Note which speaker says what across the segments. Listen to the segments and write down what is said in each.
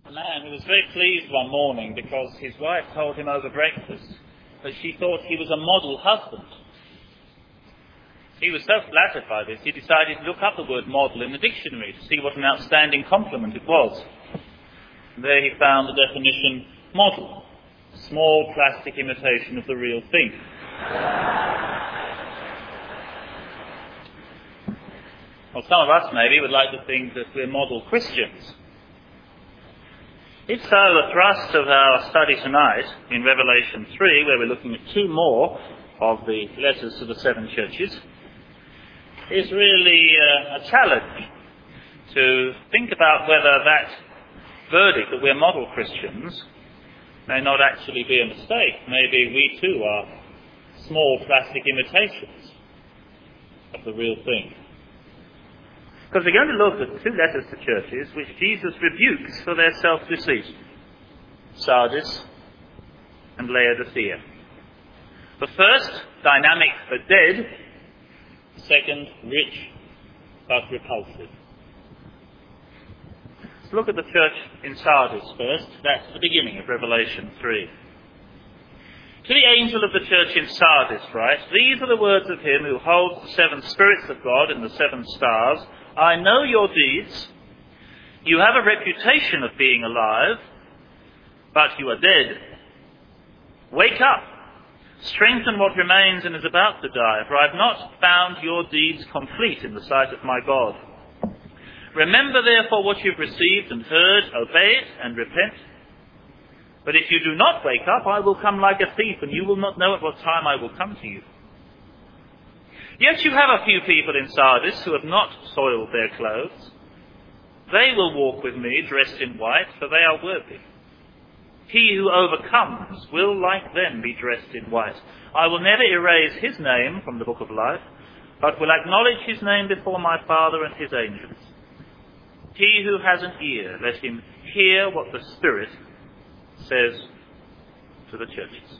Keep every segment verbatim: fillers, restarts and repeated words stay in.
Speaker 1: A man who was very pleased one morning because his wife told him over breakfast that she thought he was a model husband. He was so flattered by this, he decided to look up the word model in the dictionary to see what an outstanding compliment it was. And there he found the definition, model, small plastic imitation of the real thing. Well, some of us maybe would like to think that we're model Christians. If so, the thrust of our study tonight in Revelation three, where we're looking at two more of the letters to the seven churches, is really uh, a challenge to think about whether that verdict that we're model Christians may not actually be a mistake. Maybe we too are small plastic imitations of the real thing. Because we're going to look at two letters to churches which Jesus rebukes for their self-deceit. Sardis and Laodicea. The first, dynamic but dead. The second, rich but repulsive. Let's look at the church in Sardis first. That's the beginning of Revelation three. To the angel of the church in Sardis, right? These are the words of him who holds the seven spirits of God and the seven stars. I know your deeds. You have a reputation of being alive, but you are dead. Wake up. Strengthen what remains and is about to die, for I have not found your deeds complete in the sight of my God. Remember therefore what you've received and heard, obey it and repent. But if you do not wake up, I will come like a thief, and you will not know at what time I will come to you. Yet you have a few people in Sardis who have not soiled their clothes. They will walk with me dressed in white, for they are worthy. He who overcomes will, like them, be dressed in white. I will never erase his name from the book of life, but will acknowledge his name before my Father and his angels. He who has an ear, let him hear what the Spirit says to the churches.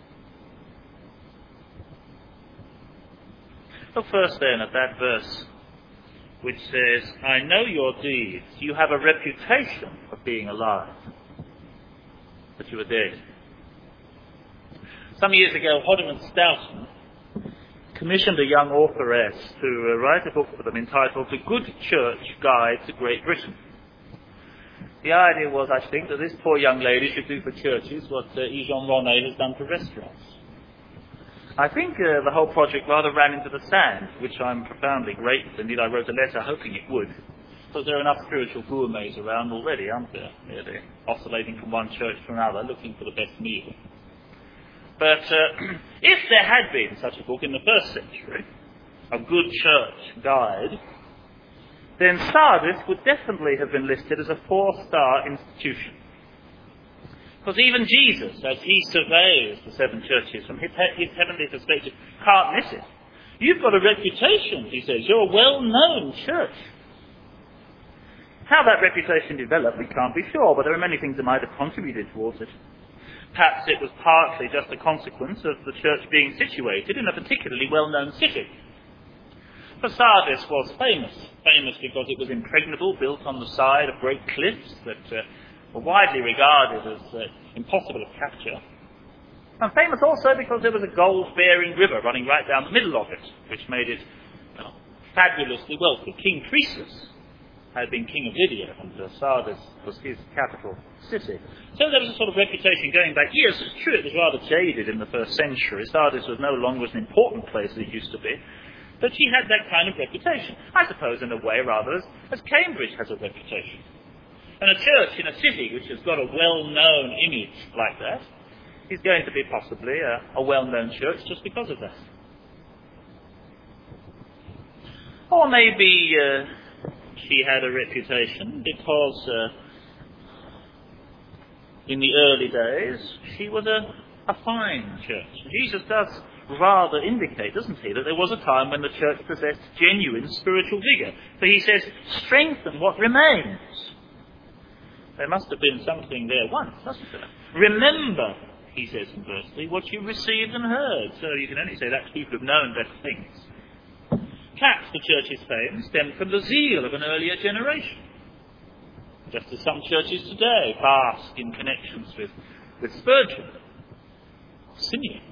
Speaker 1: Look first then at that verse which says, I know your deeds. You have a reputation of being alive, but you are dead. Some years ago, Hodderman Stoughton commissioned a young authoress to uh, write a book for them entitled The Good Church Guide to Great Britain. The idea was, I think, that this poor young lady should do for churches what uh, Ejon Ronay has done for restaurants. I think uh, the whole project rather ran into the sand, which I'm profoundly grateful. Indeed, I wrote a letter hoping it would. Because there are enough spiritual gourmets around already, aren't there? They're oscillating from one church to another, looking for the best meal. But uh, if there had been such a book in the first century, a good church guide, then Sardis would definitely have been listed as a four-star institution. Because even Jesus, as he surveys the seven churches from his, his heavenly perspective, can't miss it. You've got a reputation, he says. You're a well-known church. How that reputation developed, we can't be sure, but there are many things that might have contributed towards it. Perhaps it was partly just a consequence of the church being situated in a particularly well-known city. For Sardis was famous, famous because it was impregnable, built on the side of great cliffs that uh, were widely regarded as uh, impossible of capture. And famous also because there was a gold-bearing river running right down the middle of it, which made it uh, fabulously wealthy. King Croesus had been king of Lydia, and uh, Sardis was his capital city. So there was a sort of reputation going back years. It's true it was rather jaded in the first century. Sardis was no longer as an important place as it used to be. But she had that kind of reputation. I suppose in a way rather as, as Cambridge has a reputation. And a church in a city which has got a well-known image like that is going to be possibly a, a well-known church just because of that. Or maybe uh, she had a reputation because uh, in the early days she was a, a fine church. Jesus does rather indicate, doesn't he, that there was a time when the church possessed genuine spiritual vigour. For he says, strengthen what remains. There must have been something there once, mustn't there? Remember, he says in verse three, what you received and heard. So you can only say that to people who've known better things. Perhaps the church's fame stemmed from the zeal of an earlier generation. just as some churches today bask in connections with, with Spurgeon, Simeon,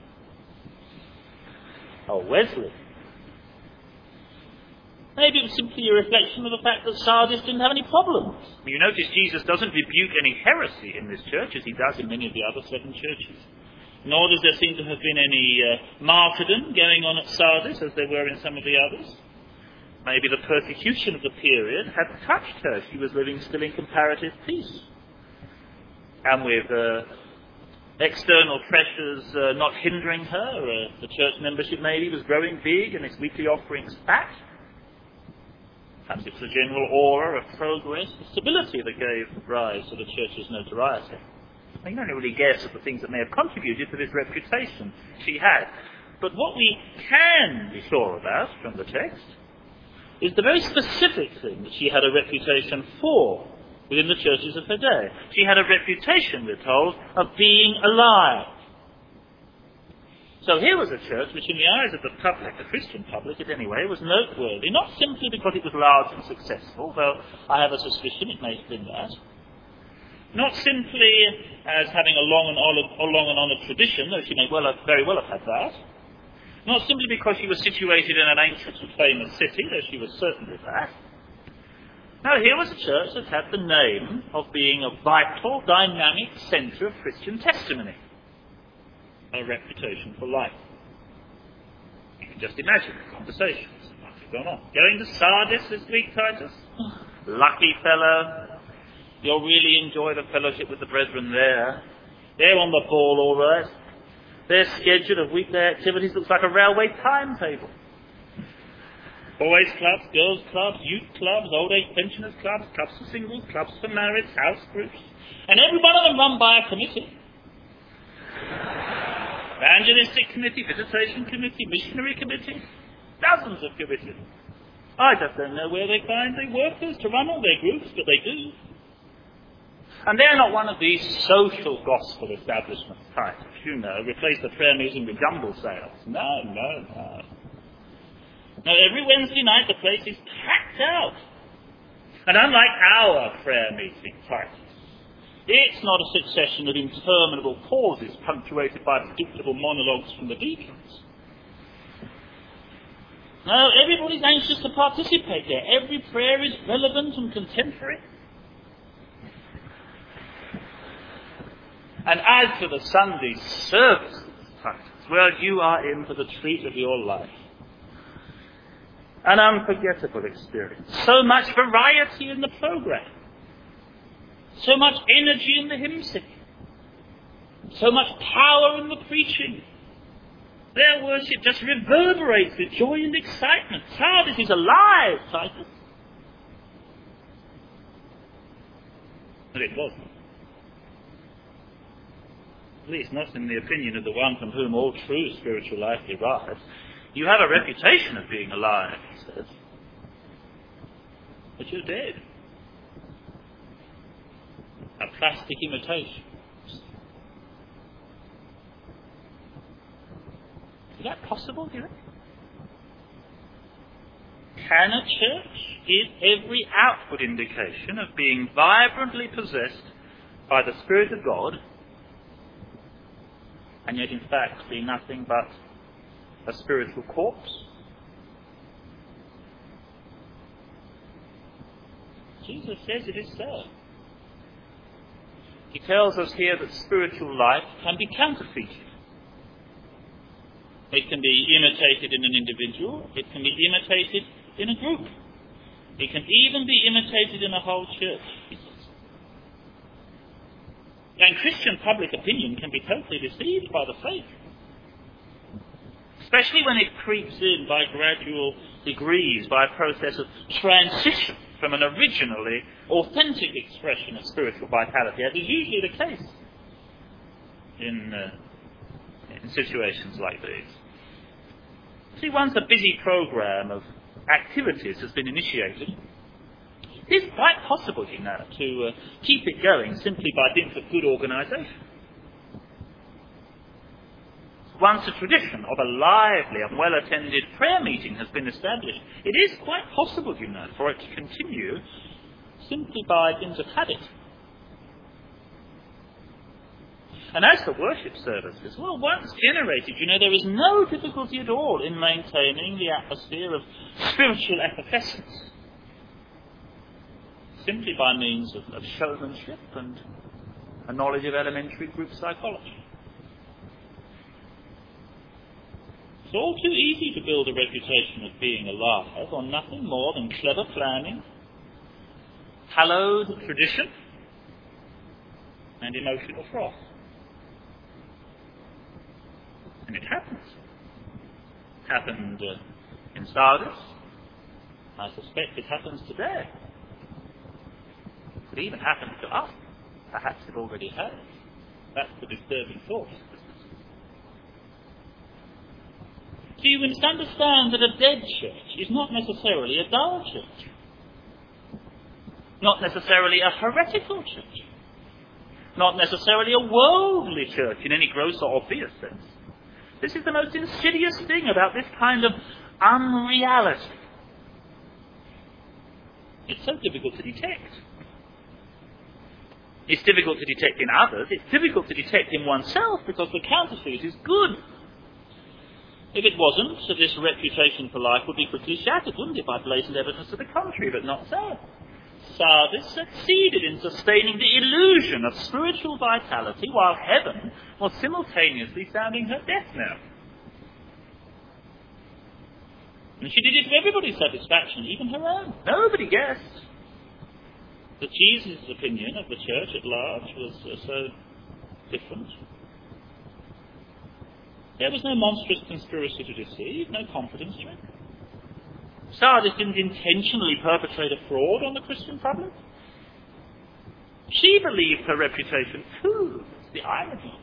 Speaker 1: or Wesley. Maybe it was simply a reflection of the fact that Sardis didn't have any problems. You notice Jesus doesn't rebuke any heresy in this church, as he does in many of the other seven churches. Nor does there seem to have been any uh, martyrdom going on at Sardis, as there were in some of the others. Maybe the persecution of the period had touched her. She was living still in comparative peace. And with uh, external pressures uh, not hindering her, uh, the church membership maybe was growing big and its weekly offerings fat. Perhaps it was the general aura of progress and stability that gave rise to the church's notoriety. I can only really guess at the things that may have contributed to this reputation she had. But what we can be sure about from the text is the very specific thing that she had a reputation for within the churches of her day. She had a reputation, we're told, of being alive. So here was a church which in the eyes of the public, the Christian public at any way, was noteworthy, not simply because it was large and successful, though I have a suspicion it may have been that. Not simply as having a long and, a long and honoured tradition, though she may well have, very well have had that. Not simply because she was situated in an ancient and famous city, though she was certainly that. No, here was a church that had the name of being a vital, dynamic centre of Christian testimony. A reputation for life. You can just imagine the conversations that must have gone on. Going to Sardis this week, Titus? Lucky fellow. You'll really enjoy the fellowship with the brethren there. They're on the ball all right. Their schedule of weekday activities looks like a railway timetable. Boys' clubs, girls' clubs, youth clubs, old age pensioners' clubs, clubs for singles, clubs for married, house groups. And every one of them run by a committee. Evangelistic committee, visitation committee, missionary committee. Dozens of committees. I just don't know where they find the workers to run all their groups, but they do. And they're not one of these social gospel establishments types, you know, replace the prayer meeting with jumble sales. No, no, no. Now, every Wednesday night the place is packed out. And unlike our prayer meeting types, it's not a succession of interminable pauses punctuated by predictable monologues from the deacons. No, everybody's anxious to participate there. Every prayer is relevant and contemporary. And as for the Sunday services, well, you are in for the treat of your life. An unforgettable experience. So much variety in the program. So much energy in the hymn singing. So much power in the preaching. Their worship just reverberates with joy and excitement. Sardis is alive, Titus. But it wasn't. At least not in the opinion of the one from whom all true spiritual life derives. You have a reputation of being alive, he says. But you're dead. A plastic imitation. Is that possible, do you think? Can a church give every outward indication of being vibrantly possessed by the Spirit of God, and yet in fact be nothing but a spiritual corpse? Jesus says it is so. He tells us here that spiritual life can be counterfeited. It can be imitated in an individual. It can be imitated in a group. It can even be imitated in a whole church. And Christian public opinion can be totally deceived by the faith. Especially when it creeps in by gradual degrees, by a process of transition from an originally authentic expression of spiritual vitality, as is usually the case in, uh, in situations like these. See, once a busy program of activities has been initiated, it is quite possible, you know, to uh, keep it going simply by dint of good organisation. Once a tradition of a lively and well-attended prayer meeting has been established, it is quite possible, you know, for it to continue simply by dint of habit. And as for worship services, well, once generated, you know, there is no difficulty at all in maintaining the atmosphere of spiritual effervescence, simply by means of, of showmanship and a knowledge of elementary group psychology. It's all too easy to build a reputation of being alive on nothing more than clever planning, hallowed tradition, and emotional froth. And it happens. It happened uh, in Sardis. I suspect it happens today. It even happened to us. Perhaps it already has. That's the disturbing thought. So you must understand that a dead church is not necessarily a dull church. Not necessarily a heretical church. Not necessarily a worldly church in any gross or obvious sense. This is the most insidious thing about this kind of unreality. It's so difficult to detect. It's difficult to detect in others. It's difficult to detect in oneself because the counterfeit is good. If it wasn't, so this reputation for life would be quickly shattered, wouldn't it, by blatant evidence to the contrary, but not so. Sardis succeeded in sustaining the illusion of spiritual vitality while heaven was simultaneously sounding her death knell. And she did it to everybody's satisfaction, even her own. Nobody guessed that Jesus' opinion of the church at large was uh, so different. There was no monstrous conspiracy to deceive, no confidence trick. Sardis didn't intentionally perpetrate a fraud on the Christian public. She believed her reputation too. It's the irony of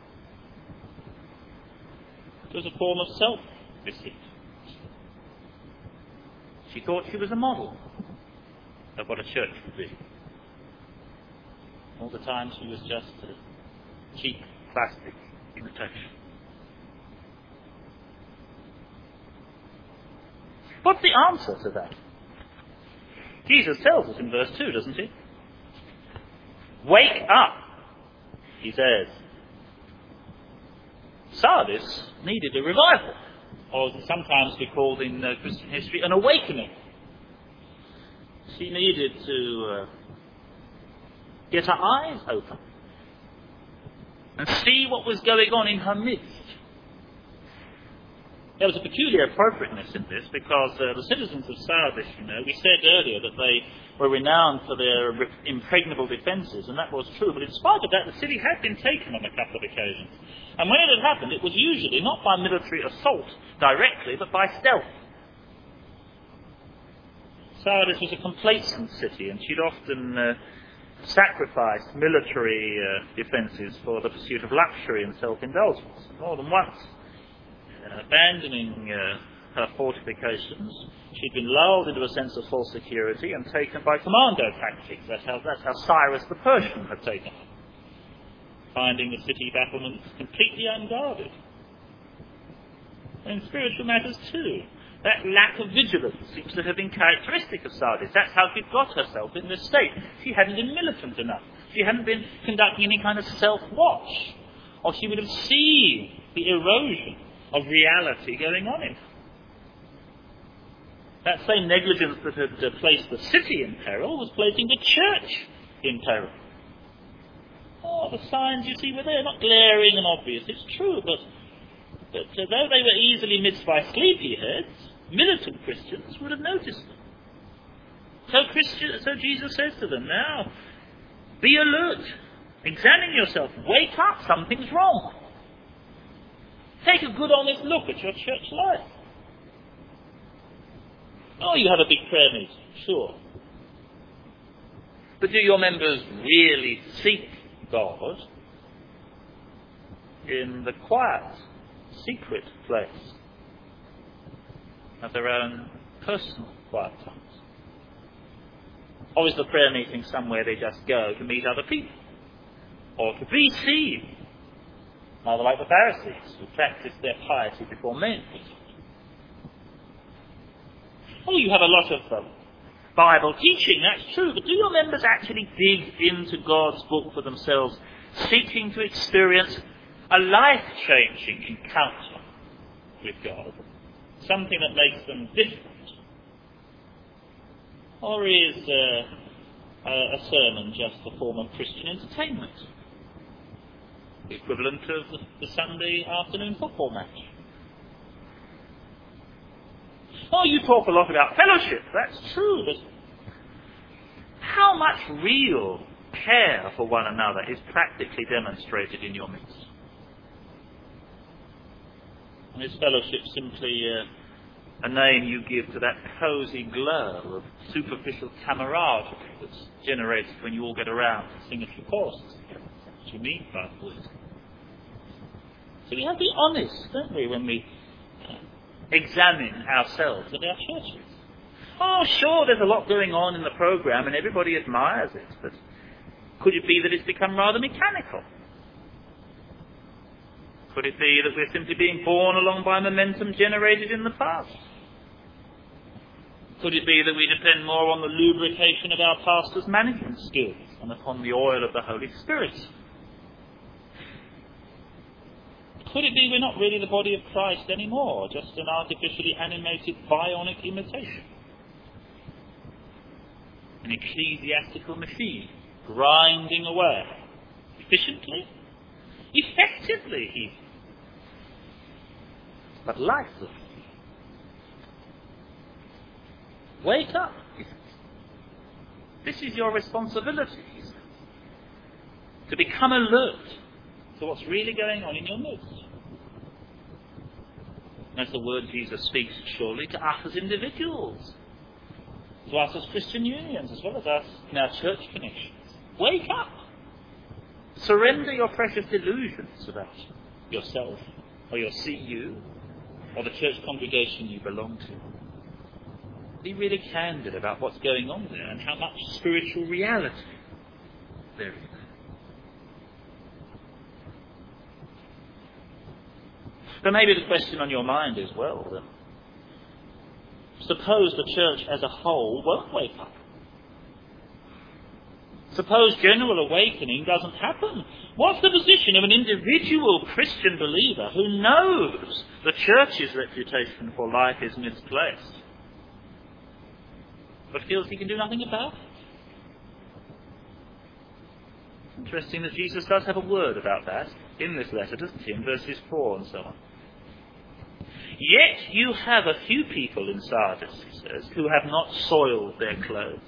Speaker 1: it. It was a form of self-deceit. She thought she was a model of what a church would be. All the time she was just a cheap plastic imitation. What's the answer to that? Jesus tells us in verse two, doesn't he? Wake up, he says. Sardis needed a revival, or as it sometimes be called in uh, Christian history, an awakening. She needed to uh, get her eyes open and see what was going on in her midst. There was a peculiar appropriateness in this because uh, the citizens of Sardis, you know, we said earlier that they were renowned for their impregnable defences, and that was true, but in spite of that, the city had been taken on a couple of occasions. And when it had happened, it was usually not by military assault directly, but by stealth. Sardis was a complacent city, and she'd often uh, sacrificed military uh, defences for the pursuit of luxury and self-indulgence, more than once. Uh, abandoning uh, her fortifications, she'd been lulled into a sense of false security and taken by commando tactics. That's how, that's how Cyrus the Persian had taken her, finding the city battlements completely unguarded. And in spiritual matters too, that lack of vigilance seems to have been characteristic of Sardis. That's how she'd got herself in this state. She hadn't been militant enough. She hadn't been conducting any kind of self-watch, or she would have seen the erosion of reality going on in her. That same negligence that had uh, placed the city in peril was placing the church in peril. Oh, the signs, you see, were there, not glaring and obvious, it's true, but, but uh, though they were easily missed by sleepyheads, militant Christians would have noticed them. So, Christian, so Jesus says to them, now, be alert, examine yourself, wake up, something's wrong. Take a good honest look at your church life. Oh, you have a big prayer meeting, sure. But do your members really seek God in the quiet, secret place of their own personal quiet times? Or is the prayer meeting somewhere they just go to meet other people? Or to be seen? Rather like the Pharisees, who practiced their piety before men. Oh, you have a lot of um, Bible teaching, that's true, but do your members actually dig into God's book for themselves, seeking to experience a life-changing encounter with God, something that makes them different? Or is uh, a, a sermon just a form of Christian entertainment, the equivalent of the, the Sunday afternoon football match? Oh, you talk a lot about fellowship, that's true, but how much real care for one another is practically demonstrated in your midst? And is fellowship simply uh, a name you give to that cosy glow of superficial camaraderie that's generated when you all get around and sing a few choruses? That's what you mean by the word. So we have to be honest, don't we, when we examine ourselves and our churches. Oh, sure, there's a lot going on in the programme and everybody admires it, but could it be that it's become rather mechanical? Could it be that we're simply being borne along by momentum generated in the past? Could it be that we depend more on the lubrication of our pastors' management skills and upon the oil of the Holy Spirit? Could it be we're not really the body of Christ anymore, just an artificially animated bionic imitation? An ecclesiastical machine, grinding away, efficiently, effectively even, but lifeless. Wake up. This is your responsibility, to become alert to what's really going on in your midst. That's the word Jesus speaks, surely, to us as individuals, to us as Christian unions, as well as us in our church connections. Wake up! Surrender your precious delusions about yourself, or your C U, or the church congregation you belong to. Be really candid about what's going on there and how much spiritual reality there is. But maybe the question on your mind as well, that suppose the church as a whole won't wake up. Suppose general awakening doesn't happen. What's the position of an individual Christian believer who knows the church's reputation for life is misplaced, but feels he can do nothing about it? Interesting that Jesus does have a word about that in this letter, doesn't he, in verses four and so on. Yet you have a few people in Sardis, he says, who have not soiled their clothes.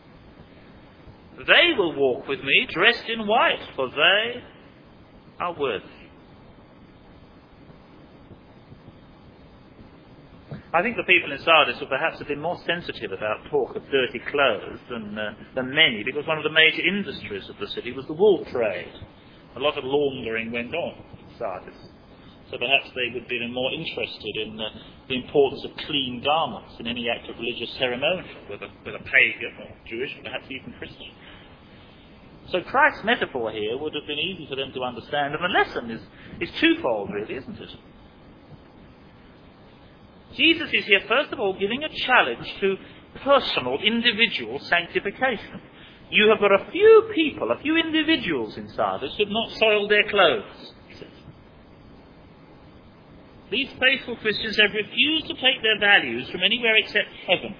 Speaker 1: They will walk with me dressed in white, for they are worthy. I think the people in Sardis would perhaps have been more sensitive about talk of dirty clothes than, uh, than many, because one of the major industries of the city was the wool trade. A lot of laundering went on in Sardis. So perhaps they would be more interested in uh, the importance of clean garments in any act of religious ceremony, whether, whether pagan or Jewish, or perhaps even Christian. So Christ's metaphor here would have been easy for them to understand, and the lesson is, is twofold really, isn't it? Jesus is here first of all giving a challenge to personal, individual sanctification. You have got a few people, a few individuals in Sardis who have not soiled their clothes, he says. These faithful Christians have refused to take their values from anywhere except heaven.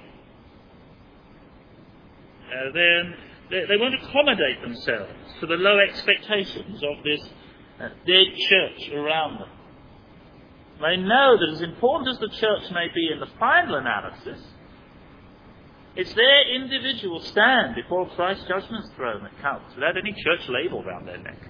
Speaker 1: Uh, they, they won't accommodate themselves to the low expectations of this uh, dead church around them. They know that as important as the church may be in the final analysis, it's their individual stand before Christ's judgment throne that counts, without any church label round their neck.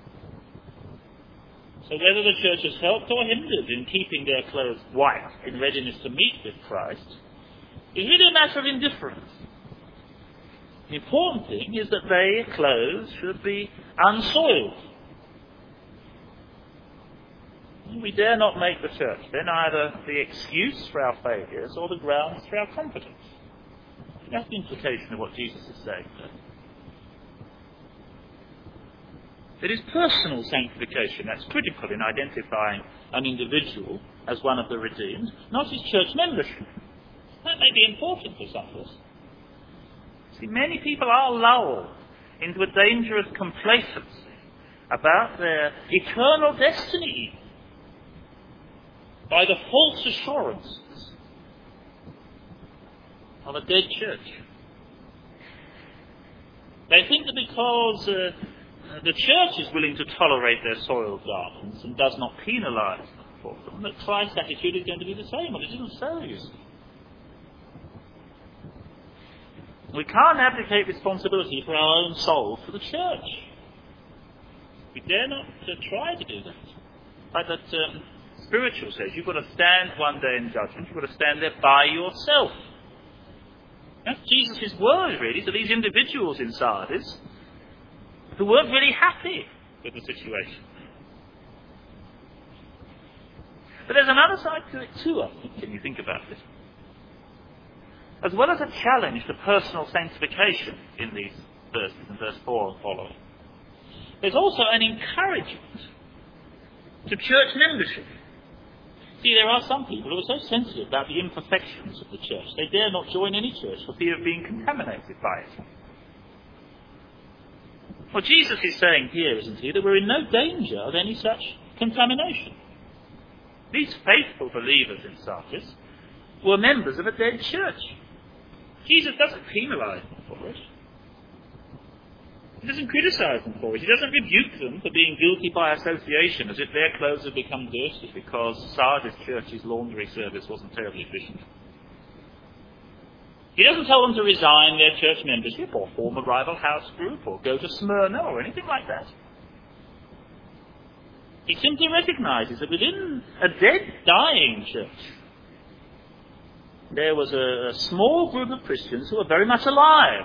Speaker 1: So whether the church has helped or hindered in keeping their clothes white in readiness to meet with Christ is really a matter of indifference. The important thing is that their clothes should be unsoiled. We dare not make the church then either the excuse for our failures or the grounds for our competence. That's the implication of what Jesus is saying there. It is personal sanctification that's critical in identifying an individual as one of the redeemed, not his church membership. That may be important for some of us. See, many people are lulled into a dangerous complacency about their eternal destiny by the false assurances of a dead church. They think that because uh, the church is willing to tolerate their soiled gardens and does not penalise them for them, that Christ's attitude is going to be the same. Well, it isn't so, you see. We can't abdicate responsibility for our own souls to the church. We dare not uh, try to do that. Like that um, spiritual says, you've got to stand one day in judgment. You've got to stand there by yourself. That's Jesus' word, really, to these individuals in Sardis who weren't really happy with the situation. But there's another side to it too, I think, when you think about it. As well as a challenge to personal sanctification in these verses, in verse four and following, there's also an encouragement to church membership. See, there are some people who are so sensitive about the imperfections of the church, they dare not join any church for fear of being contaminated by it. Well, Jesus is saying here, isn't he, that we're in no danger of any such contamination. These faithful believers in Sardis were members of a dead church. Jesus doesn't penalise them for it. He doesn't criticise them for it. He doesn't rebuke them for being guilty by association, as if their clothes have become dirty because Sardis Church's laundry service wasn't terribly efficient. He doesn't tell them to resign their church membership or form a rival house group or go to Smyrna or anything like that. He simply recognises that within a dead, dying church, there was a, a small group of Christians who were very much alive.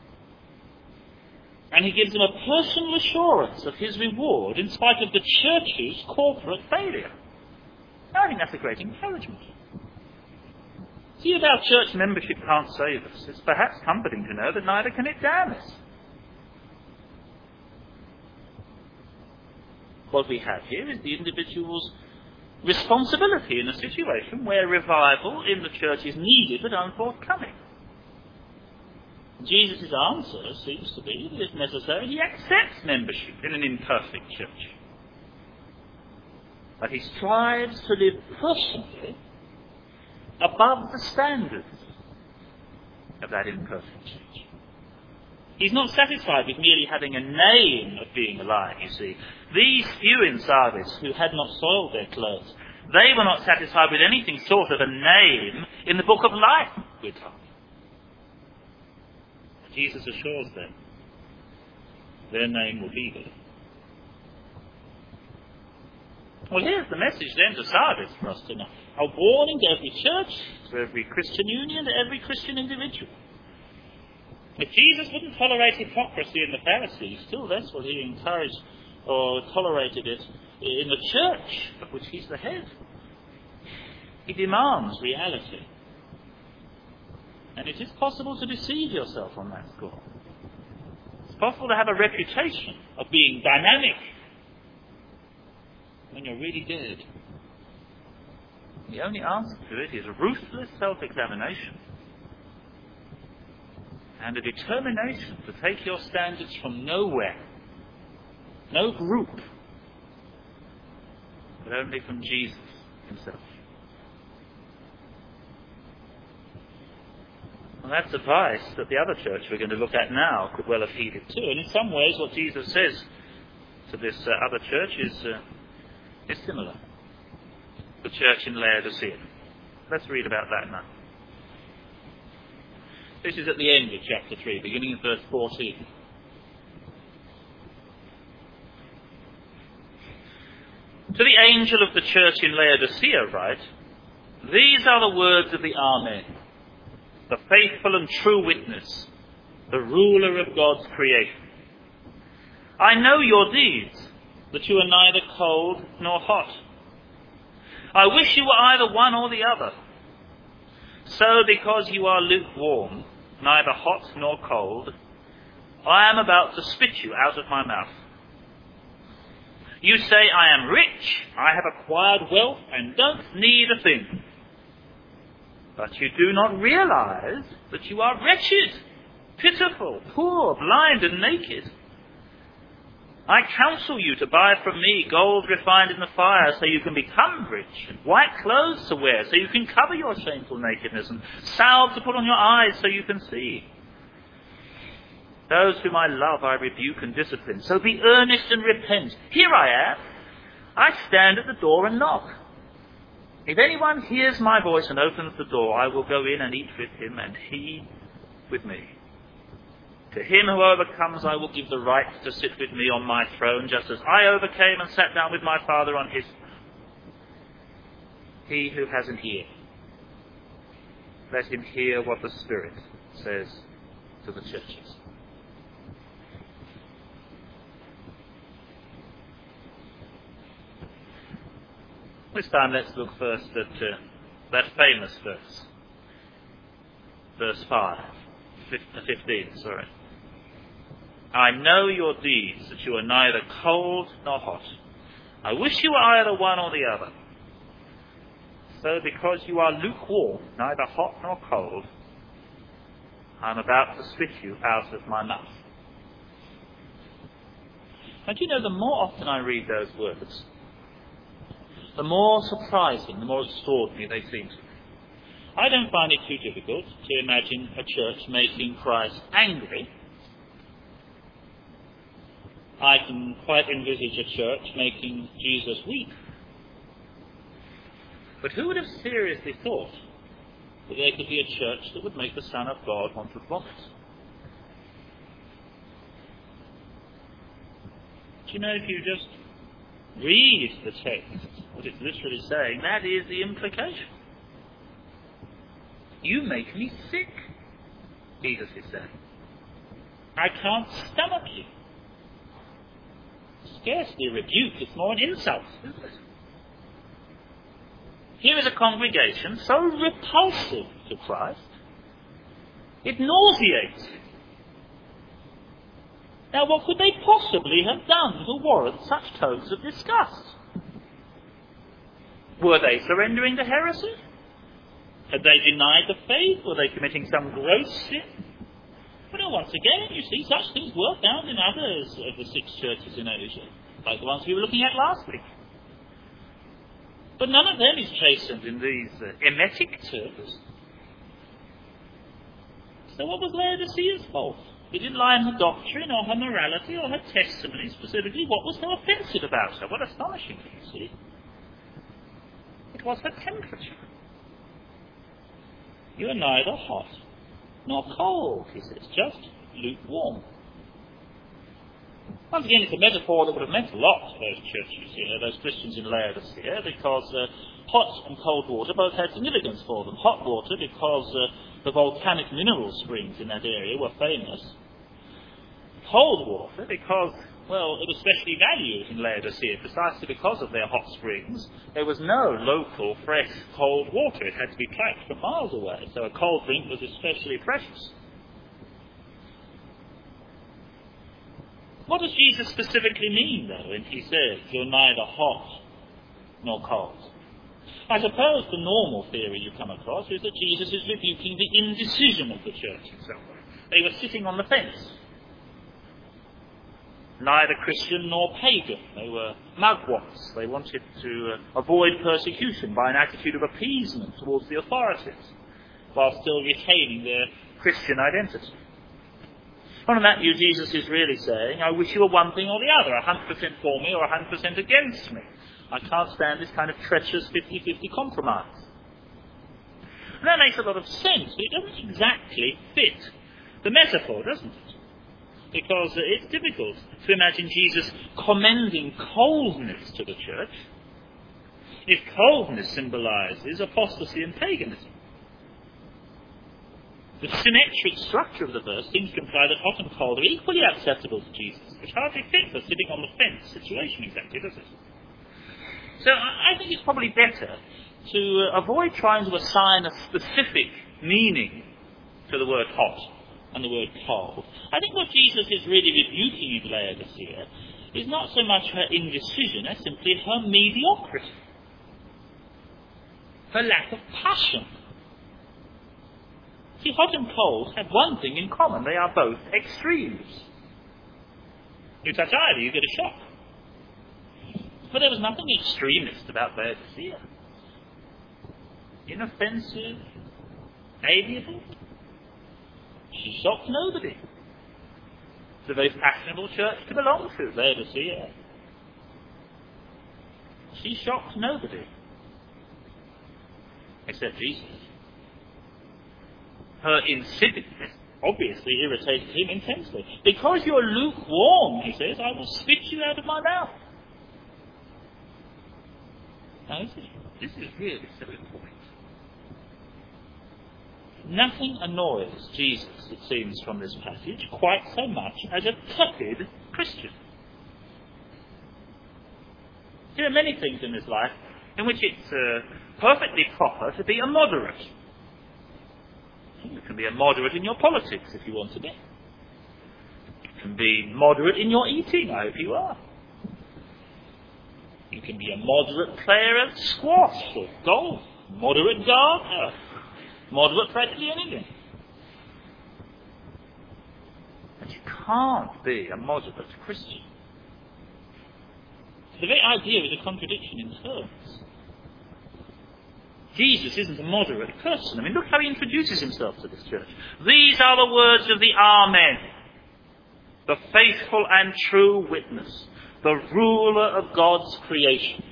Speaker 1: And he gives them a personal assurance of his reward in spite of the church's corporate failure. I think that's a great encouragement. See, if our church membership can't save us, it's perhaps comforting to know that neither can it damn us. What we have here is the individual's responsibility in a situation where revival in the church is needed but unforthcoming. Jesus' answer seems to be that if necessary, he accepts membership in an imperfect church. But he strives to live personally above the standards of that imperfect church. He's not satisfied with merely having a name of being alive, you see. These few in Sardis who had not soiled their clothes, they were not satisfied with anything short of a name in the book of life, we're told. Jesus assures them their name will be there. Well, here's the message then to Sardis for us tonight. A warning to every church, to every Christian union, to every Christian individual. If Jesus wouldn't tolerate hypocrisy in the Pharisees, still less will he encourage or tolerated it in the church of which he's the head. He demands reality. And it is possible to deceive yourself on that score. It's possible to have a reputation of being dynamic when you're really dead. The only answer to it is ruthless self-examination and a determination to take your standards from nowhere, no group, but only from Jesus himself. Well, that's advice that the other church we're going to look at now could well have heeded too. And in some ways what Jesus says to this uh, other church is, uh, is similar. The church in Laodicea. Let's read about that now. This is at the end of chapter three, beginning in verse fourteen. To the angel of the church in Laodicea write, these are the words of the Amen, the faithful and true witness, the ruler of God's creation. I know your deeds, that you are neither cold nor hot. I wish you were either one or the other. So because you are lukewarm, neither hot nor cold, I am about to spit you out of my mouth. You say, I am rich, I have acquired wealth, and don't need a thing. But you do not realize that you are wretched, pitiful, poor, blind, and naked. I counsel you to buy from me gold refined in the fire so you can become rich, and white clothes to wear so you can cover your shameful nakedness, and salve to put on your eyes so you can see. Those whom I love I rebuke and discipline, so be earnest and repent. Here I am. I stand at the door and knock. If anyone hears my voice and opens the door, I will go in and eat with him, and he with me. To him who overcomes, I will give the right to sit with me on my throne, just as I overcame and sat down with my Father on his throne. He who has an ear, let him hear what the Spirit says to the churches. This time let's look first at uh, that famous verse. Verse five, fifteen, sorry. I know your deeds, that you are neither cold nor hot. I wish you were either one or the other. So because you are lukewarm, neither hot nor cold, I am about to spit you out of my mouth. And you know, the more often I read those words, the more surprising, the more extraordinary they seem to me. I don't find it too difficult to imagine a church making Christ angry. I can quite envisage a church making Jesus weep. But who would have seriously thought that there could be a church that would make the Son of God want to vomit? Do you know, if you just read the text, what it's literally saying, that is the implication. You make me sick, Jesus is saying. I can't stomach you. Scarcely a rebuke, it's more an insult, isn't it? Here is a congregation so repulsive to Christ, it nauseates him. Now, what could they possibly have done to warrant such tones of disgust? Were they surrendering to heresy? Had they denied the faith? Were they committing some gross sin? Well, once again, you see, such things were found in others of the six churches in Asia, like the ones we were looking at last week. But none of them is chastened in these uh, emetic terms. So what was Laodicea's fault? It didn't lie in her doctrine or her morality or her testimony specifically. What was so offensive about her? What astonishing, you see. It was her temperature. You are neither hot nor cold, he says, just lukewarm. Once again, it's a metaphor that would have meant a lot to those churches here, those Christians in Laodicea, because uh, hot and cold water both had significance for them. Hot water because uh, the volcanic mineral springs in that area were famous. Cold water because, well, it was specially valued in Laodicea, precisely because of their hot springs. There was no local, fresh, cold water. It had to be tracked from miles away, so a cold drink was especially precious. What does Jesus specifically mean, though, when he says, you're neither hot nor cold? I suppose the normal theory you come across is that Jesus is rebuking the indecision of the church in some way. They were sitting on the fence. Neither Christian nor pagan. They were mugwumps. They wanted to uh, avoid persecution by an attitude of appeasement towards the authorities, while still retaining their Christian identity. On that view, Jesus is really saying, I wish you were one thing or the other, one hundred percent for me or one hundred percent against me. I can't stand this kind of treacherous fifty-fifty compromise. And that makes a lot of sense, but it doesn't exactly fit the metaphor, doesn't it? Because uh, it's difficult to imagine Jesus commending coldness to the church if coldness symbolizes apostasy and paganism. The symmetric structure of the verse seems to imply that hot and cold are equally acceptable to Jesus, which hardly fits a sitting on the fence situation exactly, does it? So I think it's probably better to avoid trying to assign a specific meaning to the word hot and the word cold. I think what Jesus is really rebuking in Laodicea is not so much her indecision as simply her mediocrity, her lack of passion. See, hot and cold have one thing in common. They are both extremes. You touch either, you get a shock. But there was nothing extremist about Laodicea. Inoffensive, amiable. She shocked nobody. It's a very fashionable church to belong to, Laodicea. She shocked nobody. Except Jesus. Her insipidness obviously irritated him intensely. Because you're lukewarm, he says, I will spit you out of my mouth. Now, this is, this is really so important. Nothing annoys Jesus, it seems from this passage, quite so much as a tepid Christian. There are many things in this life in which it's uh, perfectly proper to be a moderate. You can be a moderate in your politics if you want to be. You can be moderate in your eating, I hope you are. You can be a moderate player at squash or golf, moderate gardener, moderate practically anything. But you can't be a moderate Christian. The very idea is a contradiction in terms. Jesus isn't a moderate person. I mean, look how he introduces himself to this church. These are the words of the Amen, the faithful and true witness, the ruler of God's creation.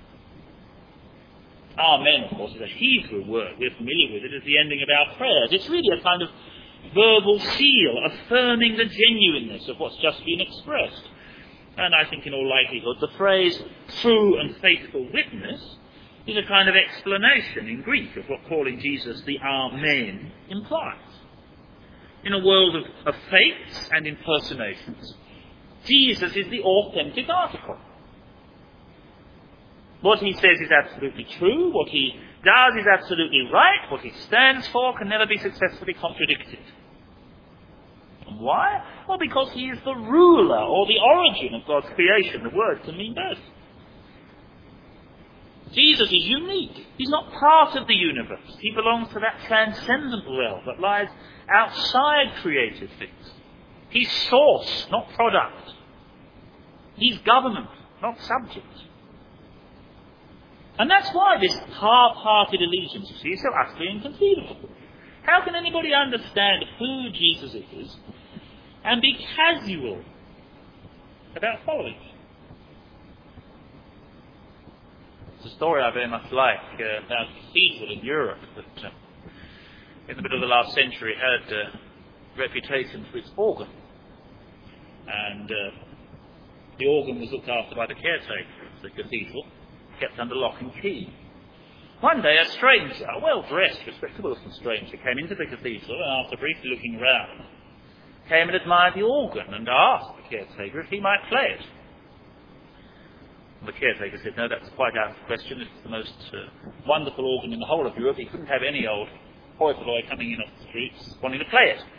Speaker 1: Amen, of course, is a Hebrew word. We're familiar with it as the ending of our prayers. It's really a kind of verbal seal, affirming the genuineness of what's just been expressed. And I think in all likelihood the phrase true and faithful witness is a kind of explanation in Greek of what calling Jesus the Amen implies. In a world of, of fakes and impersonations, Jesus is the authentic article. What he says is absolutely true, what he does is absolutely right, what he stands for can never be successfully contradicted. And why? Well, because he is the ruler or the origin of God's creation. The word can mean both. Jesus is unique. He's not part of the universe. He belongs to that transcendent realm that lies outside created things. He's source, not product. He's government, not subject. And that's why this half-hearted allegiance, you see, is so utterly inconceivable. How can anybody understand who Jesus is and be casual about following him? It's a story I very much like uh, about a cathedral in Europe that uh, in the middle of the last century had a uh, reputation for its organ. And uh, the organ was looked after by the caretaker of the cathedral, kept under lock and key. One day a stranger, a well-dressed, respectable-looking stranger, came into the cathedral and after briefly looking round, came and admired the organ and asked the caretaker if he might play it. The caretaker said, no, that's quite out of the question. It's the most uh, wonderful organ in the whole of Europe. He couldn't have any old hoi polloi coming in off the streets wanting to play it.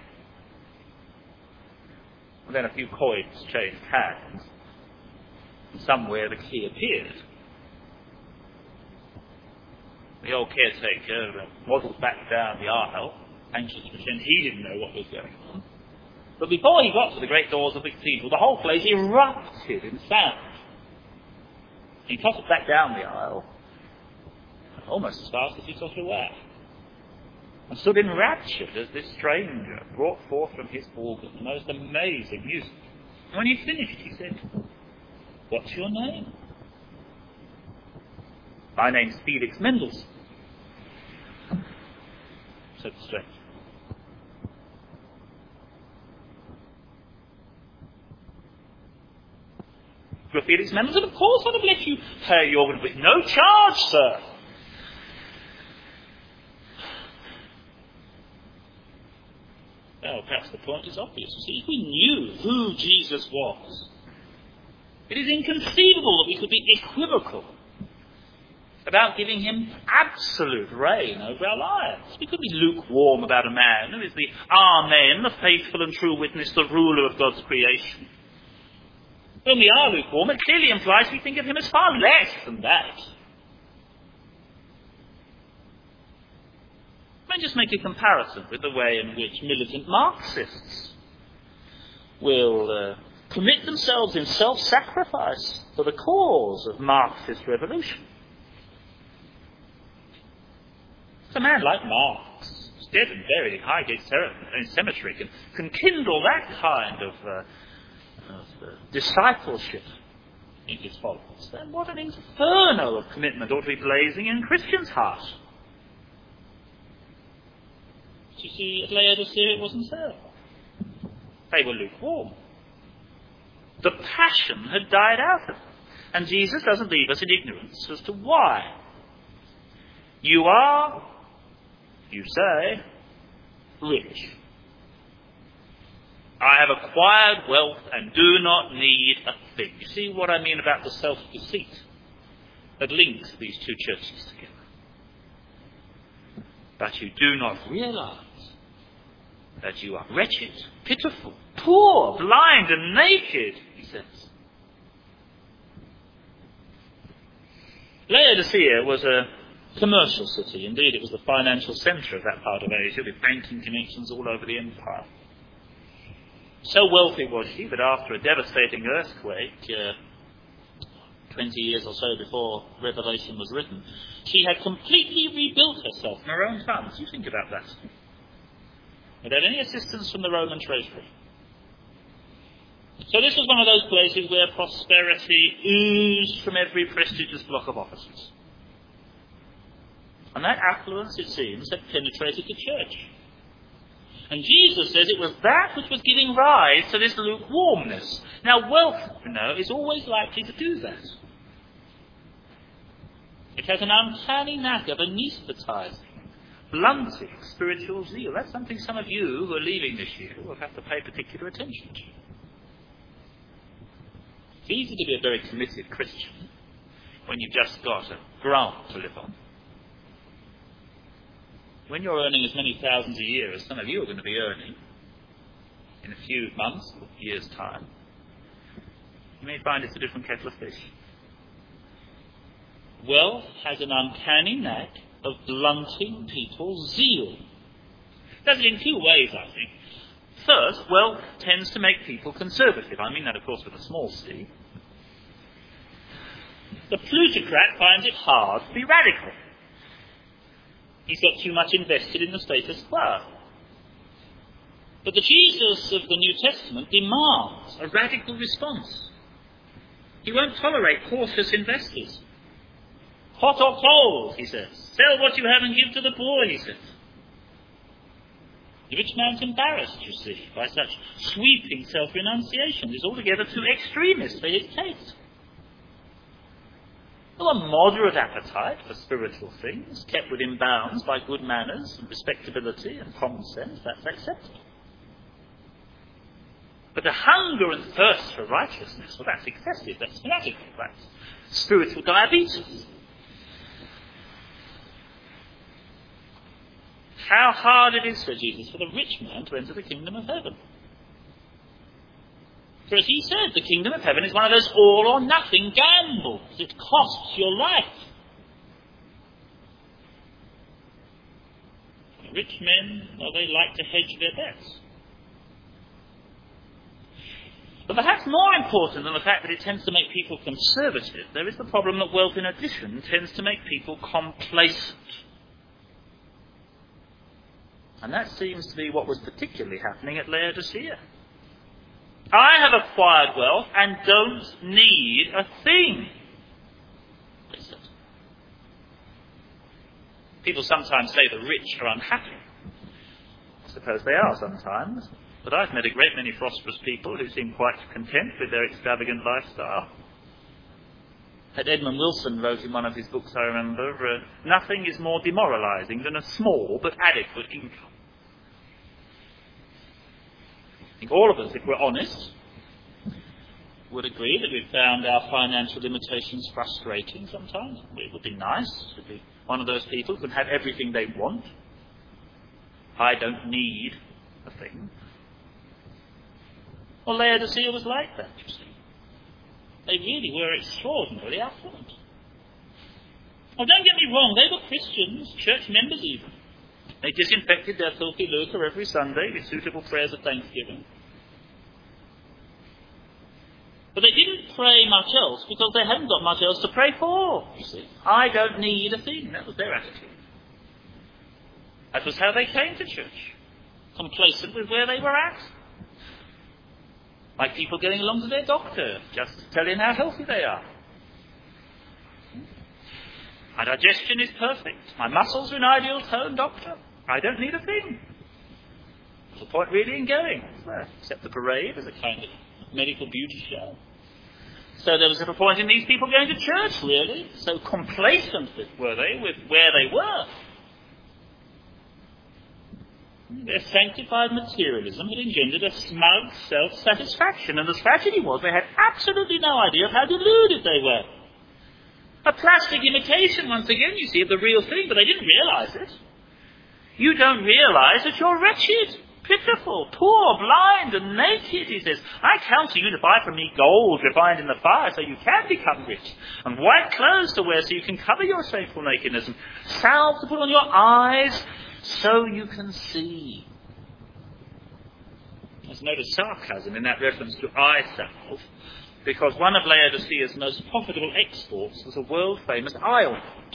Speaker 1: And then a few coins changed hands, and somewhere the key appeared. The old caretaker uh, waddled back down the aisle, anxious to pretend he didn't know what was going on. But before he got to the great doors of the cathedral, the whole place erupted in sound. He tossed back down the aisle, almost as fast as he tossed away, and stood enraptured as this stranger brought forth from his organ the most amazing music. And when he finished, he said, "What's your name?" "My name's Felix Mendelssohn," said the stranger. "You're Felix Mendelssohn? Of course I'd have let you play your organ with no charge, sir." Well, perhaps the point is obvious. You see, if we knew who Jesus was, it is inconceivable that we could be equivocal about giving him absolute reign over our lives. We could be lukewarm about a man who is the Amen, the faithful and true witness, the ruler of God's creation. When we are lukewarm, it clearly implies we think of him as far less than that. Let me just make a comparison with the way in which militant Marxists will uh, commit themselves in self-sacrifice for the cause of Marxist revolution. A man like Marx, who's dead and buried in Highgate Cemetery, can, can kindle that kind of, uh, of uh, discipleship in his followers. Then what an inferno of commitment ought to be blazing in Christians' hearts. You see, at Laodicea it wasn't so. They were lukewarm. The passion had died out of them. And Jesus doesn't leave us in ignorance as to why. You are, you say, rich. I have acquired wealth and do not need a thing. You see what I mean about the self-deceit that links these two churches together. But you do not realize that you are wretched, pitiful, poor, blind and naked, he says. Laodicea was a commercial city. Indeed, it was the financial centre of that part of Asia, with banking connections all over the empire. So wealthy was she that after a devastating earthquake, uh, twenty years or so before Revelation was written, she had completely rebuilt herself in her own funds. You think about that. Without any assistance from the Roman treasury. So this was one of those places where prosperity oozed from every prestigious block of offices. And that affluence, it seems, had penetrated the church. And Jesus says it was that which was giving rise to this lukewarmness. Now, wealth, you know, is always likely to do that. It has an uncanny knack of anaesthetising, blunting spiritual zeal. That's something some of you who are leaving this year will have to pay particular attention to. It's easy to be a very committed Christian when you've just got a grant to live on. When you're earning as many thousands a year as some of you are going to be earning in a few months or years' time, you may find it's a different kettle of fish. Wealth has an uncanny knack of blunting people's zeal. It does it in two ways, I think. First, wealth tends to make people conservative. I mean that, of course, with a small c. The plutocrat finds it hard to be radical. He's got too much invested in the status quo. But the Jesus of the New Testament demands a radical response. He won't tolerate cautious investors. Hot or cold, he says. Sell what you have and give to the poor, he says. The rich man's embarrassed, you see, by such sweeping self-renunciation. He's altogether too extremist for his taste. Though a moderate appetite for spiritual things, kept within bounds by good manners and respectability and common sense, that's acceptable. But the hunger and thirst for righteousness, well, that's excessive, that's fanatical, that's spiritual diabetes. How hard it is for Jesus for the rich man to enter the kingdom of heaven. For as he said, the kingdom of heaven is one of those all-or-nothing gambles. It costs your life. Rich men, well, they like to hedge their bets. But perhaps more important than the fact that it tends to make people conservative, there is the problem that wealth, in addition, tends to make people complacent. And that seems to be what was particularly happening at Laodicea. I have acquired wealth and don't need a thing. Listen. People sometimes say the rich are unhappy. I suppose they are sometimes. But I've met a great many prosperous people who seem quite content with their extravagant lifestyle. That Edmund Wilson wrote in one of his books, I remember, uh, nothing is more demoralising than a small but adequate income. I think all of us, if we're honest, would agree that we've found our financial limitations frustrating sometimes. It would be nice to be one of those people who can have everything they want. I don't need a thing. Well, Laodicea was like that, you see. They really were extraordinarily affluent. Oh, don't get me wrong, they were Christians, church members even. They disinfected their filthy lucre every Sunday with suitable prayers of thanksgiving. But they didn't pray much else because they hadn't got much else to pray for, you see. I don't need a thing. That was their attitude. That was how they came to church. Complacent with where they were at. Like people getting along to their doctor, just telling how healthy they are. My digestion is perfect. My muscles are in ideal tone, doctor. I don't need a thing. What's the point really in going? Well, except the parade as a kind of medical beauty show. So there was a point in these people going to church, really. So complacent were they with where they were. Their sanctified materialism had engendered a smug self-satisfaction, and the tragedy was they had absolutely no idea of how deluded they were. A plastic imitation, once again, you see, of the real thing, but they didn't realise it. You don't realise that you're wretched, pitiful, poor, blind, and naked, he says. I counsel you to buy from me gold refined in the fire so you can become rich, and white clothes to wear so you can cover your shameful nakedness, and salve to put on your eyes so you can see. There's note of sarcasm in that reference to eye salve, because one of Laodicea's most profitable exports was a world-famous eye ointment.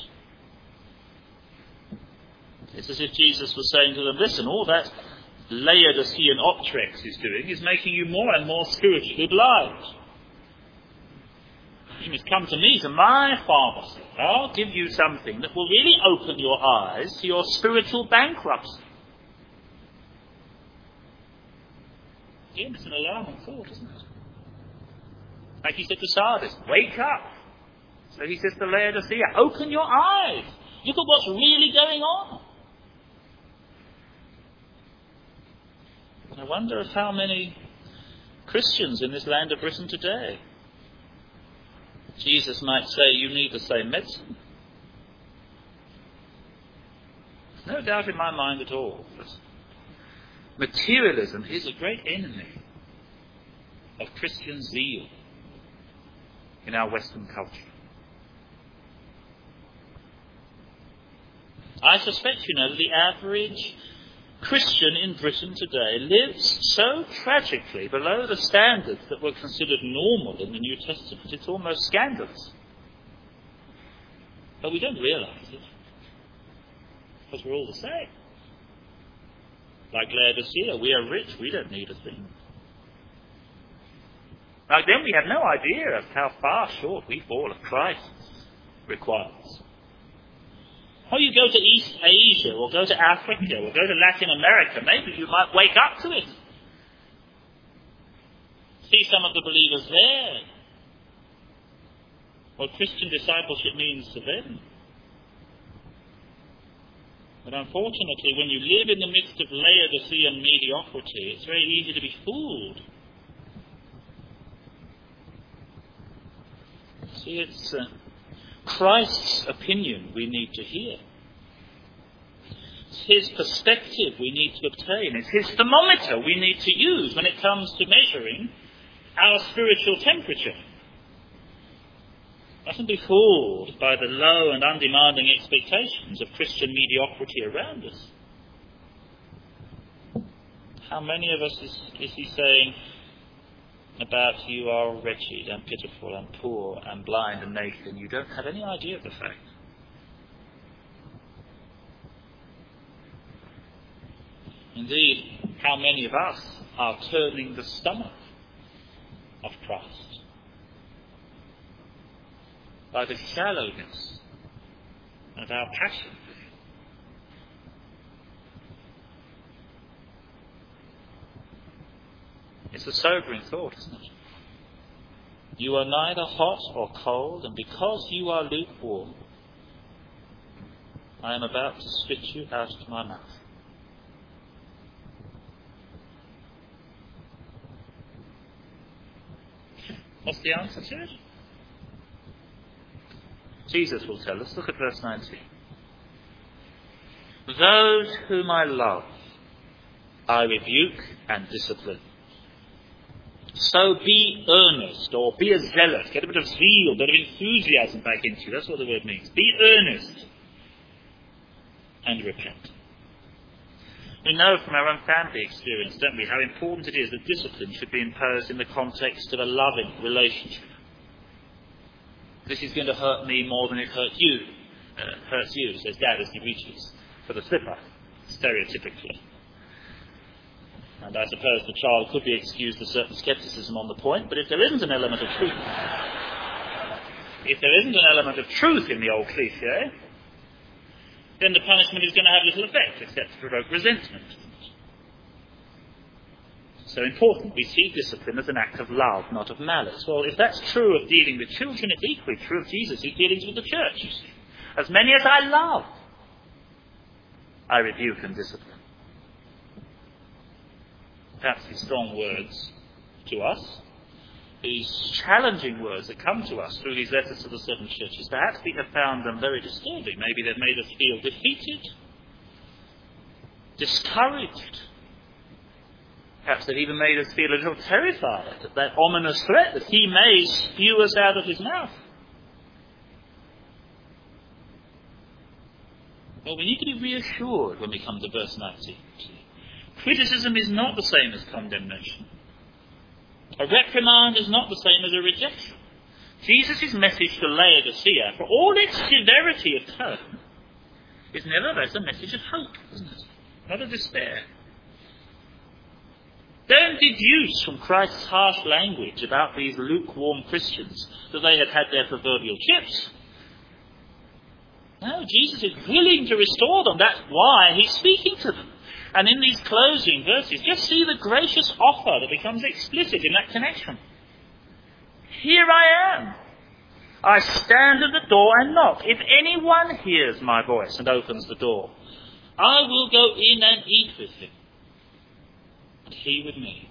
Speaker 1: It's as if Jesus was saying to them, listen, all that Laodicean Optrex is doing is making you more and more spiritually blind. You must come to me, to my pharmacy. I'll give you something that will really open your eyes to your spiritual bankruptcy. Again, it's an alarming thought, isn't it? Like he said to Sardis, wake up. So he says to Laodicea, open your eyes. Look at what's really going on. I wonder if how many Christians in this land of Britain today, Jesus might say, you need the same medicine. There's no doubt in my mind at all that materialism is a great enemy of Christian zeal in our Western culture. I suspect, you know, that the average Christian in Britain today lives so tragically below the standards that were considered normal in the New Testament, it's almost scandalous. But we don't realise it, because we're all the same. Like Laodicea, we are rich, we don't need a thing. Like them, we have no idea of how far short we fall of Christ's requirements. Or you go to East Asia, or go to Africa, or go to Latin America, maybe you might wake up to it. See some of the believers there. What Christian discipleship means to them. But unfortunately, when you live in the midst of Laodicean mediocrity, it's very easy to be fooled. See, it's uh, Christ's opinion we need to hear. It's his perspective we need to obtain. It's his thermometer we need to use when it comes to measuring our spiritual temperature. Mustn't be fooled by the low and undemanding expectations of Christian mediocrity around us. How many of us is, is he saying about you are wretched and pitiful and poor and blind and naked, and you don't have any idea of the fact? Indeed, how many of us are turning the stomach of Christ by the shallowness of our passion for him? It's a sobering thought, isn't it? You are neither hot or cold, and because you are lukewarm, I am about to spit you out of my mouth. What's the answer to it? Jesus will tell us. Look at verse nineteen. Those whom I love, I rebuke and discipline. So be earnest, or be a zealot. Get a bit of zeal, a bit of enthusiasm back into you. That's what the word means. Be earnest and repent. We know from our own family experience, don't we, how important it is that discipline should be imposed in the context of a loving relationship. This is going to hurt me more than it hurt you. Uh, hurts you, says Dad as he reaches for the slipper, stereotypically. And I suppose the child could be excused for certain scepticism on the point, but if there isn't an element of truth, if there isn't an element of truth in the old cliché, then the punishment is going to have little effect, except to provoke resentment. So important, we see discipline as an act of love, not of malice. Well, if that's true of dealing with children, it's equally true of Jesus' dealings with the church, you see. As many as I love, I rebuke and discipline. Perhaps these strong words to us, these challenging words that come to us through these letters to the seven churches, perhaps we have found them very disturbing. Maybe they've made us feel defeated, discouraged. Perhaps they've even made us feel a little terrified at that ominous threat that he may spew us out of his mouth. Well, we need to be reassured when we come to verse nineteen. Criticism is not the same as condemnation. A reprimand is not the same as a rejection. Jesus' message to Laodicea, for all its severity of tone, is nevertheless a message of hope, isn't it? Not of despair. Don't deduce from Christ's harsh language about these lukewarm Christians that they had had their proverbial chips. No, Jesus is willing to restore them. That's why he's speaking to them. And in these closing verses, just see the gracious offer that becomes explicit in that connection. Here I am. I stand at the door and knock. If anyone hears my voice and opens the door, I will go in and eat with him, and he with me.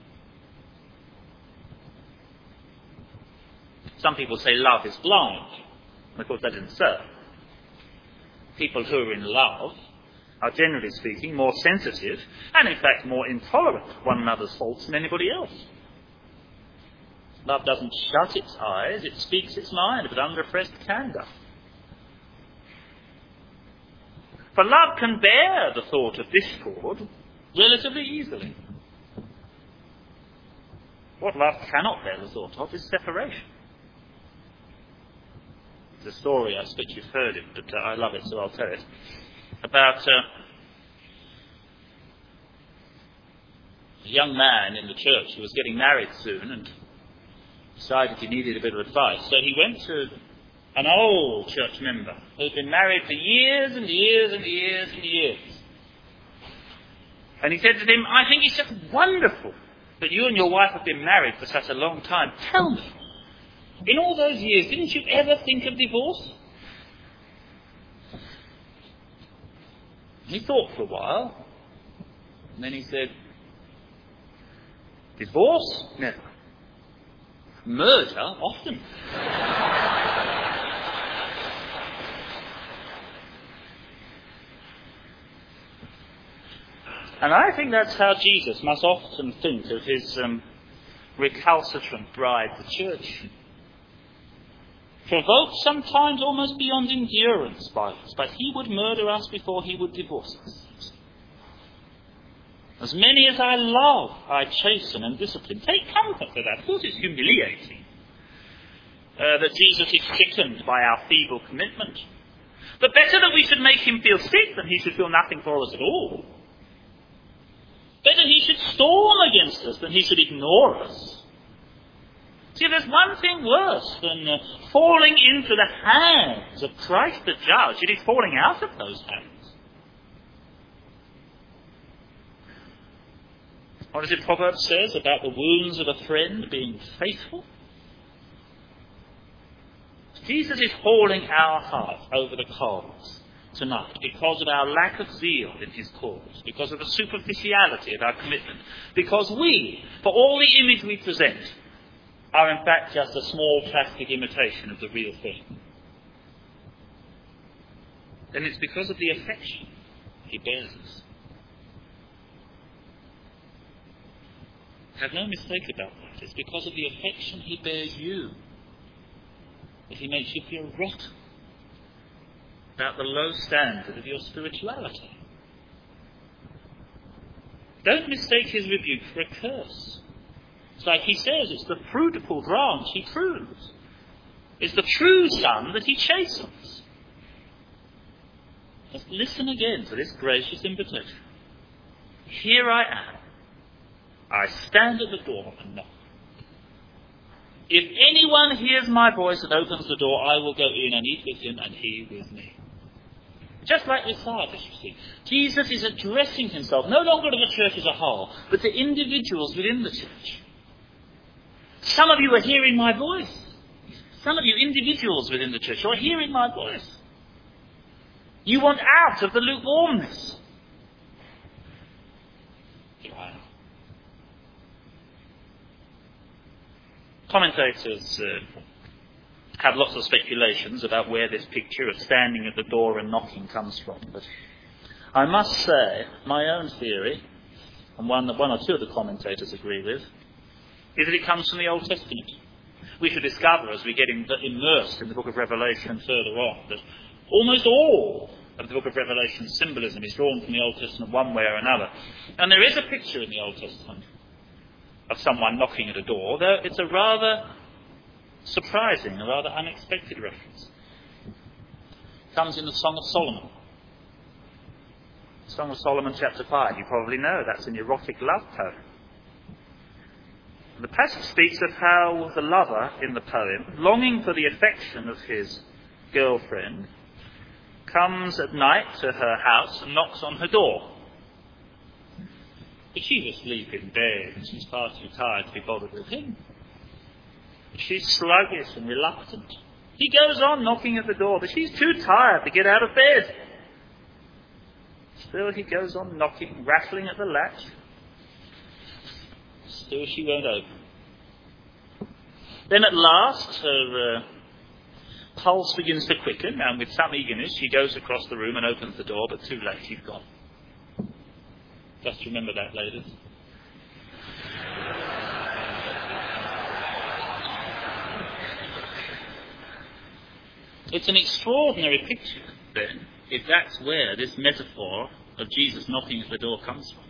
Speaker 1: Some people say love is blind. And of course that isn't so. People who are in love are, generally speaking, more sensitive and, in fact, more intolerant of one another's faults than anybody else. Love doesn't shut its eyes, it speaks its mind with unrepressed candour. For love can bear the thought of discord relatively easily. What love cannot bear the thought of is separation. It's a story, I expect you've heard it, but uh, I love it, so I'll tell it. About uh, a young man in the church who was getting married soon and decided he needed a bit of advice. So he went to an old church member who'd been married for years and years and years and years. And he said to him, I think it's just wonderful that you and your wife have been married for such a long time. Tell me, in all those years, didn't you ever think of divorce? He thought for a while, and then he said, divorce? Never. Murder? Often. And I think that's how Jesus must often think of his um, recalcitrant bride, the church. Provoked sometimes almost beyond endurance by us, but he would murder us before he would divorce us. As many as I love, I chasten and discipline. Take comfort for that. Of course, it's humiliating uh, that Jesus is sickened by our feeble commitment. But better that we should make him feel sick than he should feel nothing for us at all. Better he should storm against us than he should ignore us. See, there's one thing worse than uh, falling into the hands of Christ the Judge. It is falling out of those hands. What does it Proverbs says about the wounds of a friend being faithful? Jesus is hauling our heart over the coals tonight because of our lack of zeal in his cause, because of the superficiality of our commitment, because we, for all the image we present, are in fact just a small plastic imitation of the real thing. Then it's because of the affection he bears us. Have no mistake about that. It's because of the affection he bears you that he makes you feel rotten about the low standard of your spirituality. Don't mistake his rebuke for a curse. It's like he says, it's the fruitful branch he prunes. It's the true son that he chastens. Just listen again to this gracious invitation. Here I am. I stand at the door and knock. If anyone hears my voice and opens the door, I will go in and eat with him and he with me. Just like with Sardis, you see. Jesus is addressing himself no longer to the church as a whole, but to individuals within the church. Some of you are hearing my voice. Some of you individuals within the church are hearing my voice. You want out of the lukewarmness. Wow. Commentators uh, have lots of speculations about where this picture of standing at the door and knocking comes from. But I must say, my own theory, and one that one or two of the commentators agree with, is that it comes from the Old Testament. We should discover as we get in, immersed in the book of Revelation further on that almost all of the book of Revelation symbolism is drawn from the Old Testament one way or another. And there is a picture in the Old Testament of someone knocking at a door, though it's a rather surprising, a rather unexpected reference. It comes in the Song of Solomon. Song of Solomon chapter five, you probably know, that's an erotic love poem. The passage speaks of how the lover in the poem, longing for the affection of his girlfriend, comes at night to her house and knocks on her door. But she's asleep in bed and she's far too tired to be bothered with him. She's sluggish and reluctant. He goes on knocking at the door, but she's too tired to get out of bed. Still he goes on knocking, rattling at the latch. Still she won't open. Then at last her uh, pulse begins to quicken, and with some eagerness she goes across the room and opens the door, but too late, she's gone. Just remember that, ladies. It's an extraordinary picture, then, if that's where this metaphor of Jesus knocking at the door comes from.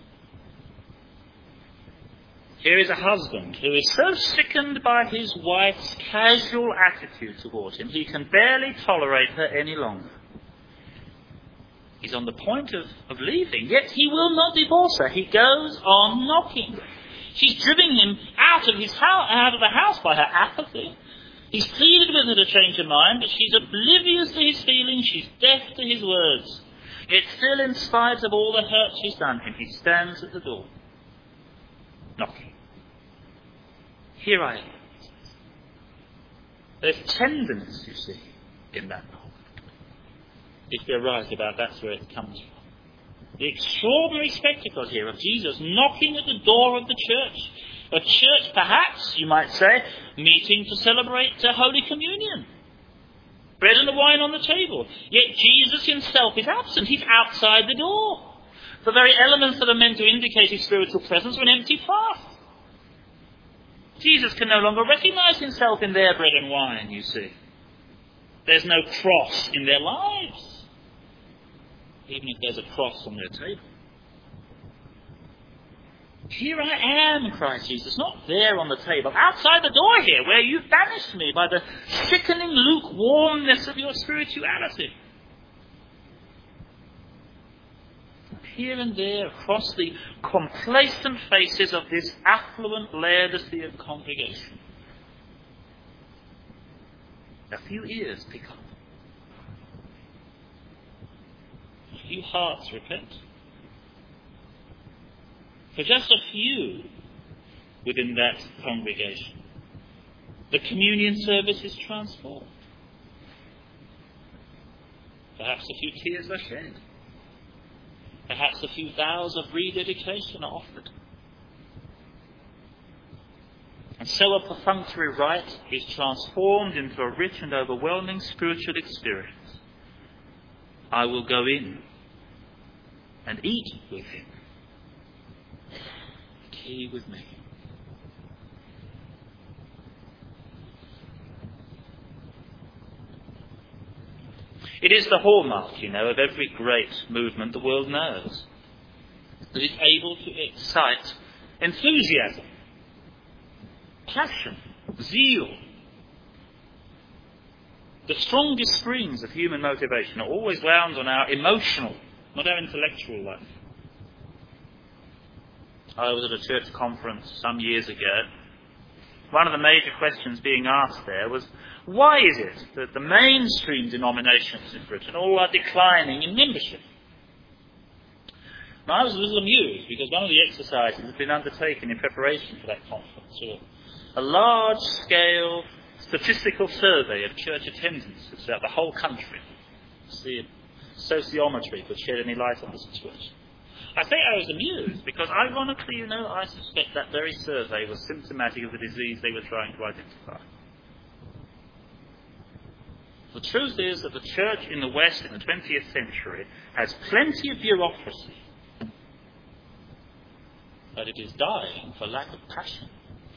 Speaker 1: Here is a husband who is so sickened by his wife's casual attitude towards him, he can barely tolerate her any longer. He's on the point of, of leaving, yet he will not divorce her. He goes on knocking. She's driven him out of his house, out of the house by her apathy. He's pleaded with her to change her mind, but she's oblivious to his feelings, she's deaf to his words. Yet still, in spite of all the hurt she's done him, he stands at the door, knocking. Here I am. There's tenderness, you see, in that knock. If you're right about that's where it comes from. The extraordinary spectacle here of Jesus knocking at the door of the church. A church, perhaps, you might say, meeting to celebrate uh, Holy Communion. Bread and the wine on the table. Yet Jesus himself is absent. He's outside the door. The very elements that are meant to indicate his spiritual presence are an empty fast. Jesus can no longer recognize himself in their bread and wine, you see. There's no cross in their lives, even if there's a cross on their table. Here I am, cries Jesus, not there on the table, outside the door here, where you've banished me by the sickening lukewarmness of your spirituality. Here and there, across the complacent faces of this affluent Laodicean congregation, a few ears pick up. A few hearts repent. For just a few within that congregation, the communion service is transformed. Perhaps a few tears are shed. Perhaps a few vows of rededication are offered. And so a perfunctory rite is transformed into a rich and overwhelming spiritual experience. I will go in and eat with him. And he with me. It is the hallmark, you know, of every great movement the world knows. that is able to excite enthusiasm, passion, zeal. The strongest springs of human motivation are always wound on our emotional, not our intellectual life. I was at a church conference some years ago. One of the major questions being asked there was, why is it that the mainstream denominations in Britain all are declining in membership? Now, I was a little amused because one of the exercises had been undertaken in preparation for that conference, a large-scale statistical survey of church attendances throughout the whole country to see if sociometry could shed any light on the situation. I say I was amused because, ironically, you know, I suspect that very survey was symptomatic of the disease they were trying to identify. The truth is that the church in the West in the twentieth century has plenty of bureaucracy, but it is dying for lack of passion.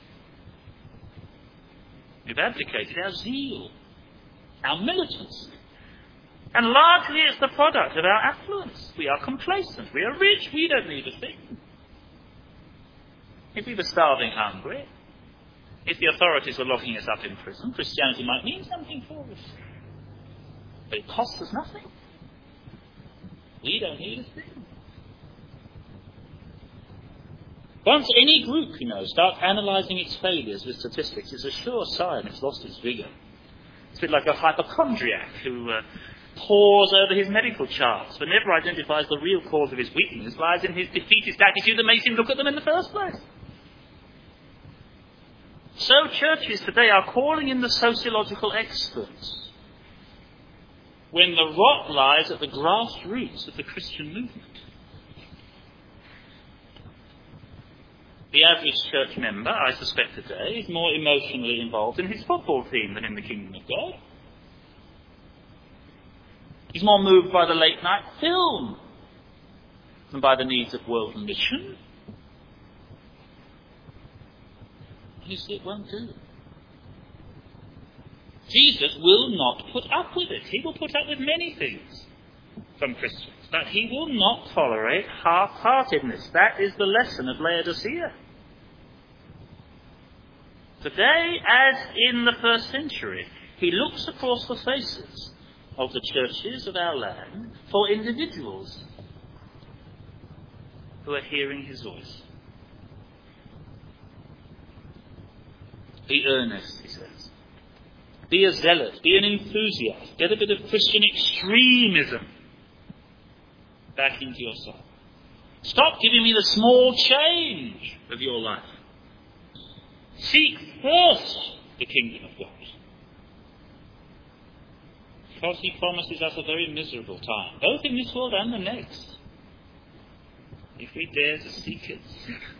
Speaker 1: We've abdicated our zeal, our militance. And largely it's the product of our affluence. We are complacent. We are rich. We don't need a thing. If we were starving hungry, if the authorities were locking us up in prison, Christianity might mean something for us. But it costs us nothing. We don't need a thing. Once any group, you know, starts analysing its failures with statistics, it's a sure sign it's lost its vigour. It's a bit like a hypochondriac who uh, pores over his medical charts but never identifies the real cause of his weakness lies in his defeatist attitude that makes him look at them in the first place. So churches today are calling in the sociological experts when the rot lies at the grassroots of the Christian movement. The average church member, I suspect today, is more emotionally involved in his football team than in the kingdom of God. He's more moved by the late-night film than by the needs of world mission. You see, it won't do. Jesus will not put up with it. He will put up with many things from Christians, but he will not tolerate half-heartedness. That is the lesson of Laodicea. Today, as in the first century, he looks across the faces of the churches of our land for individuals who are hearing his voice. Be earnest, he says. Be a zealot. Be an enthusiast. Get a bit of Christian extremism back into your soul. Stop giving me the small change of your life. Seek first the kingdom of God. Because he promises us a very miserable time, both in this world and the next, if we dare to seek it.